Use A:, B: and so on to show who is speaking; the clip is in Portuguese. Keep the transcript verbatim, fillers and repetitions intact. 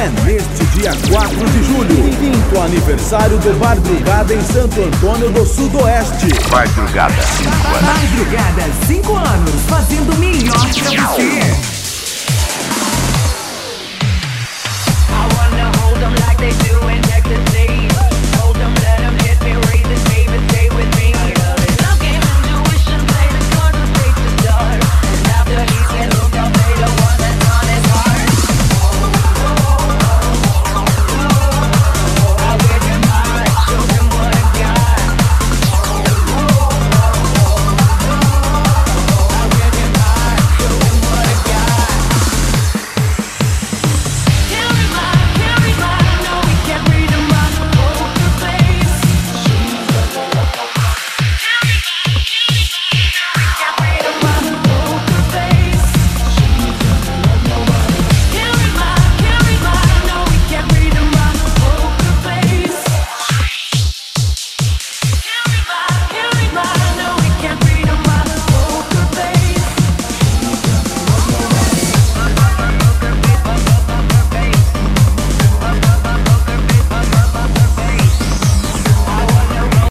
A: É neste dia quatro de julho, quinto aniversário do Madrugada em Santo Antônio do Sudoeste.
B: Madrugada, cinco anos.
C: Madrugada, cinco anos, fazendo o melhor pra você.